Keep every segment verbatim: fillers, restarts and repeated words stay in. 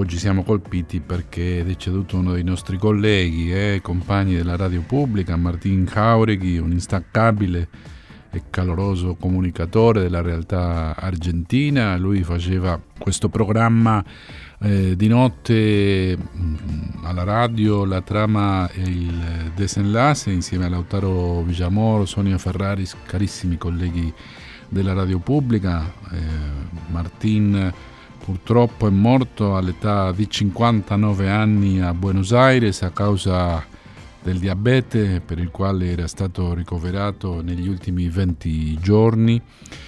oggi siamo colpiti perché è deceduto uno dei nostri colleghi e eh, compagni della radio pubblica, Martin Jauregui, un instancabile e caloroso comunicatore della realtà argentina. Lui faceva questo programma eh, di notte mh, alla radio, La Trama e il Desenlace, insieme a Lautaro Villamor, Sonia Ferraris, carissimi colleghi della radio pubblica. eh, Martin purtroppo è morto all'età di cinquantanove anni a Buenos Aires a causa del diabete, per il quale era stato ricoverato negli ultimi venti giorni.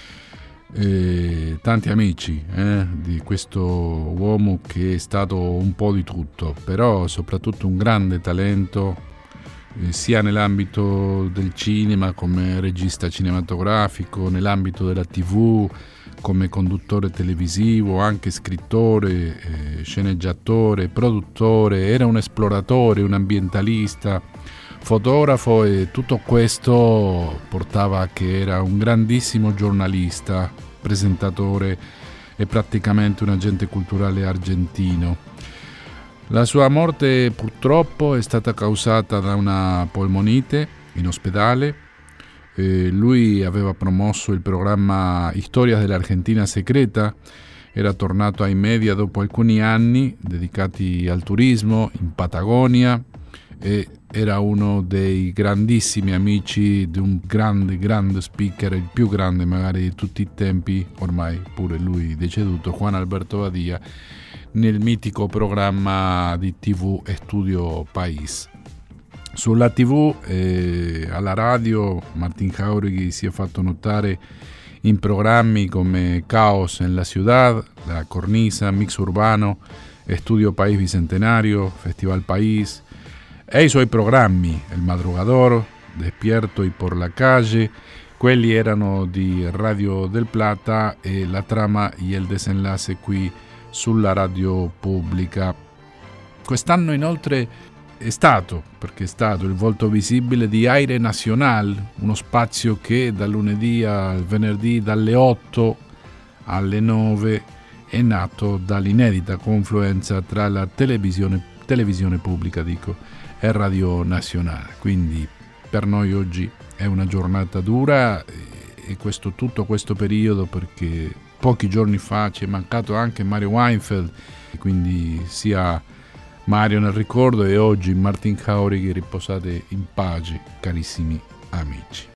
E tanti amici eh, di questo uomo che è stato un po' di tutto, però soprattutto un grande talento eh, sia nell'ambito del cinema come regista cinematografico, nell'ambito della tivù come conduttore televisivo, anche scrittore, eh, sceneggiatore, produttore. Era un esploratore, un ambientalista, fotografo, e tutto questo portava a che era un grandissimo giornalista, presentatore e praticamente un agente culturale argentino. La sua morte purtroppo è stata causata da una polmonite in ospedale. Eh, lui aveva promosso il programma Historias dell'Argentina Secreta, era tornato ai media dopo alcuni anni dedicati al turismo in Patagonia e era uno dei grandissimi amici di un grande, grande speaker, il più grande magari di tutti i tempi, ormai pure lui deceduto, Juan Alberto Badia, nel mitico programma di tivù Estudio País. Sulla tivù e alla radio Martin Jauregui si è fatto notare in programmi come Caos en la Ciudad, La Cornisa, Mix Urbano, Estudio País Bicentenario, Festival País, e i suoi programmi El Madrugador, Despierto y por la Calle. Quelli erano di Radio del Plata e La Trama e il Desenlace qui sulla radio pubblica. Quest'anno inoltre è stato, perché è stato il volto visibile di Aire Nacional, uno spazio che dal lunedì al venerdì dalle otto alle nove è nato dall'inedita confluenza tra la televisione, televisione pubblica dico, e Radio Nazionale. Quindi per noi oggi è una giornata dura e questo, tutto questo periodo, perché pochi giorni fa ci è mancato anche Mario Weinfeld, quindi sia Mario nel ricordo e oggi Martin Jauregui, riposate in pace carissimi amici.